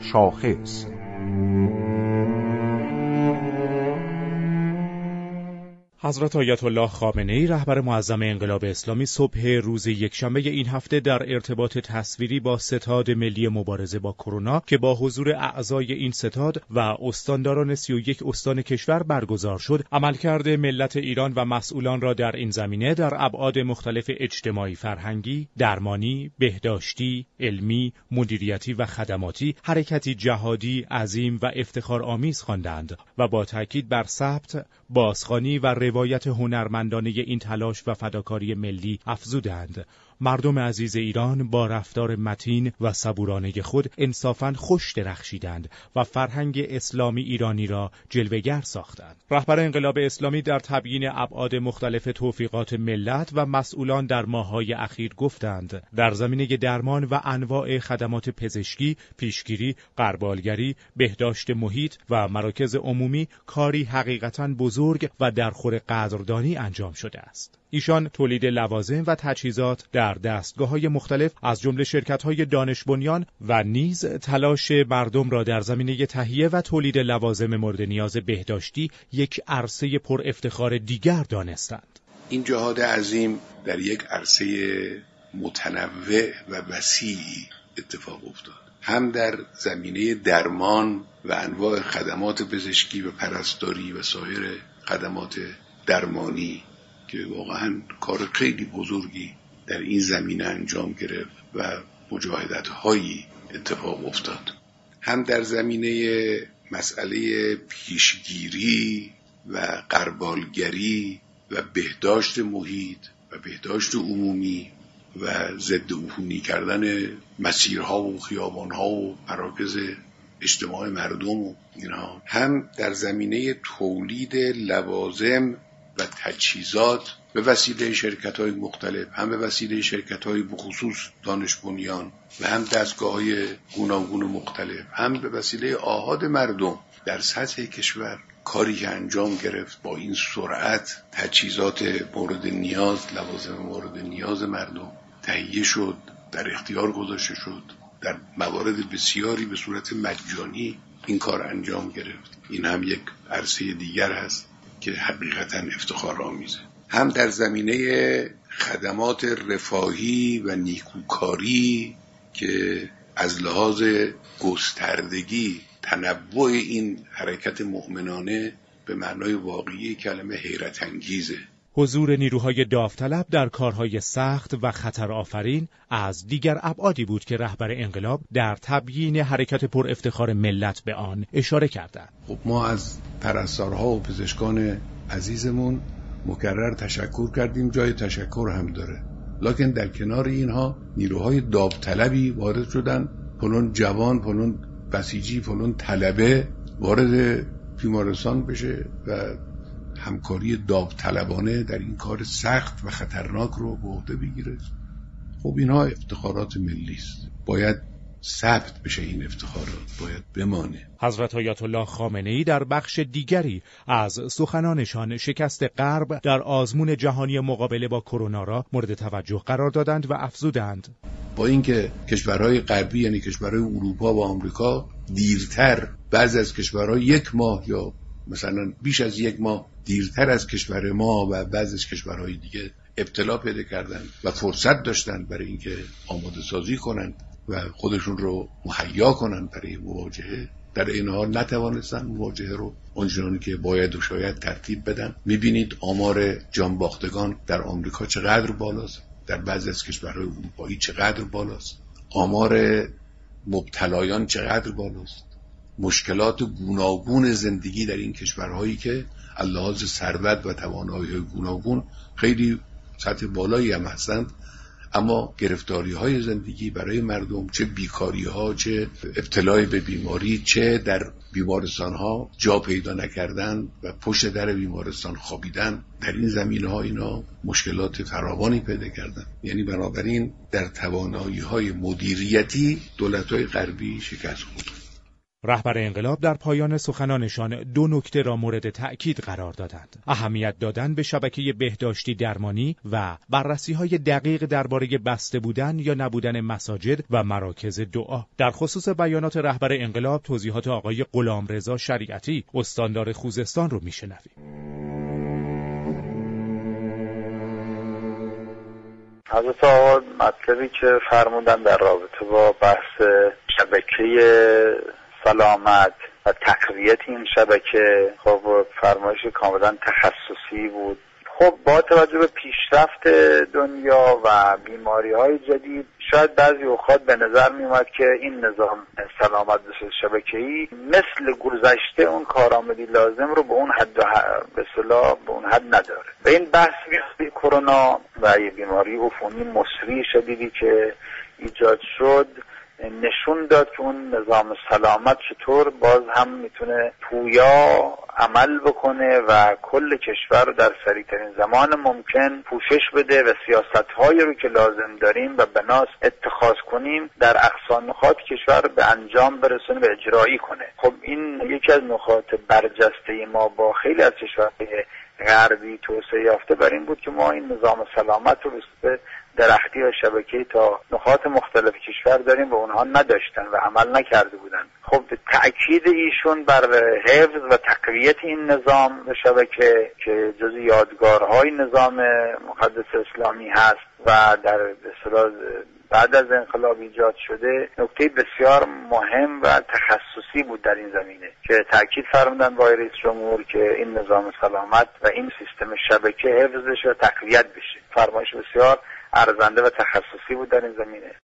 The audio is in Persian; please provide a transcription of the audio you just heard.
شاخص. حضرت آیت الله خامنه‌ای رهبر معظم انقلاب اسلامی صبح روز یکشنبه این هفته در ارتباط تصویری با ستاد ملی مبارزه با کرونا که با حضور اعضای این ستاد و استانداران 31 استان کشور برگزار شد، عملکرد ملت ایران و مسئولان را در این زمینه در ابعاد مختلف اجتماعی، فرهنگی، درمانی، بهداشتی، علمی، مدیریتی و خدماتی حرکتی جهادی، عظیم و افتخارآمیز خواندند و با تاکید بر ثبت، بازخوانی و روایت هنرمندانه این تلاش و فداکاری ملی افزودند. مردم عزیز ایران با رفتار متین و صبورانه خود انصافاً خوش درخشیدند و فرهنگ اسلامی ایرانی را جلوه‌گر ساختند. رهبر انقلاب اسلامی در تبیین ابعاد مختلف توفیقات ملت و مسئولان در ماه‌های اخیر گفتند در زمینه درمان و انواع خدمات پزشکی، پیشگیری، غربالگری، بهداشت محیط و مراکز عمومی کاری حقیقتاً بزرگ و در خور قدردانی انجام شده است. ایشان تولید لوازم و تجهیزات در دستگاه‌های مختلف از جمله شرکت‌های دانش بنیان و نیز تلاش مردم را در زمینه تهیه و تولید لوازم مورد نیاز بهداشتی یک عرصه پر افتخار دیگر دانستند. این جهاد عظیم در یک عرصه متنوع و وسیع اتفاق افتاد. هم در زمینه درمان و انواع خدمات پزشکی و پرستاری و سایر خدمات درمانی که واقعا کار خیلی بزرگی در این زمینه انجام گرفت و مجاهدت‌هایی اتفاق افتاد. هم در زمینه مسئله پیشگیری و غربالگری و بهداشت محیط و بهداشت عمومی و ضد عفونی کردن مسیرها و خیابانها و مراکز اجتماع مردم و اینها، هم در زمینه تولید لوازم و تجهیزات به وسیله شرکت‌های مختلف، هم به وسیله شرکت‌های بخصوص دانش بنیان و هم دستگاه‌های گوناگون مختلف، هم به وسیله آحاد مردم در سطح کشور کاری که انجام گرفت با این سرعت تجهیزات مورد نیاز، لوازم مورد نیاز مردم تهیه شد، در اختیار گذاشته شد، در موارد بسیاری به صورت مجانی این کار انجام گرفت. این هم یک عرصه دیگر هست که حقیقتاً افتخارآمیزه. هم در زمینه خدمات رفاهی و نیکوکاری که از لحاظ گستردگی تنوع این حرکت مؤمنانه به معنای واقعی کلمه حیرت انگیزه. حضور نیروهای داوطلب در کارهای سخت و خطرآفرین از دیگر ابعادی بود که رهبر انقلاب در تبیین حرکت پر افتخار ملت به آن اشاره کردند. خب ما از پرستارها و پزشکان عزیزمون مکرر تشکر کردیم، جای تشکر هم داره، لکن در کنار اینها نیروهای داوطلبی وارد شدن، فلان جوان، فلان بسیجی، فلان طلبه وارد بیمارستان بشه و همکاری داوطلبانه در این کار سخت و خطرناک رو به عهده بگیره. خب اینها افتخارات ملی است، باید ثبت بشه، این افتخارات باید بمانه. حضرت آیت الله خامنه‌ای در بخش دیگری از سخنانشان شکست غرب در آزمون جهانی مقابله با کرونا را مورد توجه قرار دادند و افزودند با اینکه کشورهای غربی یعنی کشورهای اروپا و آمریکا دیرتر، بعضی از کشورها 1 ماه یا مثلا بیش از 1 ماه دیرتر از کشور ما و بعضی از کشورهای دیگه ابتلا پیدا کردن و فرصت داشتن برای اینکه آماده سازی کنن و خودشون رو مهیا کنن برای مواجهه، در این حال نتوانستن مواجهه رو اونجوری که باید و شاید ترتیب بدن. میبینید آمار جانباختگان در آمریکا چقدر بالاست، در بعضی از کشورهای اروپایی چقدر بالاست، آمار مبتلایان چقدر بالاست، مشکلات گوناگون زندگی در این کشورهایی که از لحاظ ثروت و توانایی‌های گوناگون خیلی سطح بالایی هم هستند، اما گرفتاری‌های زندگی برای مردم، چه بیکاری‌ها، چه ابتلای به بیماری، چه در بیمارستان‌ها جا پیدا نکردن و پشت در بیمارستان خوابیدن، در این زمینه‌ها اینا مشکلات فراوانی پیدا کردن. یعنی بنابراین در توانایی‌های مدیریتی دولت‌های غربی شکست خوردن. رهبر انقلاب در پایان سخنانشان دو نکته را مورد تأکید قرار دادند: اهمیت دادن به شبکه بهداشتی درمانی و بررسی‌های دقیق درباره بسته بودن یا نبودن مساجد و مراکز دعا. در خصوص بیانات رهبر انقلاب توضیحات آقای غلامرضا شریعتی استاندار خوزستان رو میشنویم. حضرت آقا مطلبی که فرمودن در رابطه با بحث شبکه سلامت و تقویت این شبکه، خب فرمایش کاملا تخصصی بود. خب با توجه به پیشرفت دنیا و بیماری‌های جدید شاید بعضی اوقات به نظر می‌آمد که این نظام سلامت شبکه‌ای مثل گذشته اون کارآمدی لازم رو به اون حد به اصطلاح به اون حد نداره. و این بحث کرونا و یه بیماری عفونی مصری شدیدی که ایجاد شد نشون داد که اون نظام سلامت چطور باز هم میتونه پویا عمل بکنه و کل کشور رو در سریعترین زمان ممکن پوشش بده و سیاست‌هایی رو که لازم داریم و بناس اتخاذ کنیم در اقصا نقاط کشور رو به انجام برسونه و اجرایی کنه. خب این یکی از نقاط برجسته ما با خیلی از کشورهای غربی توسعه یافته بر این بود که ما این نظام سلامت رو به درختی و شبکه‌ای تا نقاط مختلف کشور داریم و اونها نداشتن و عمل نکرده بودن. خب تأکید ایشون بر حفظ و تقویت این نظام و شبکه که جزو یادگارهای نظام مقدس اسلامی هست و در اصطلاح بعد از انقلاب ایجاد شده، نکته بسیار مهم و تخصصی بود در این زمینه که تأکید فرمودن با رئیس جمهور که این نظام سلامت و این سیستم شبکه حفظ بشه و تقویت بشه. فرمایش بسیار ارزنده و تخصصی بود در این زمینه.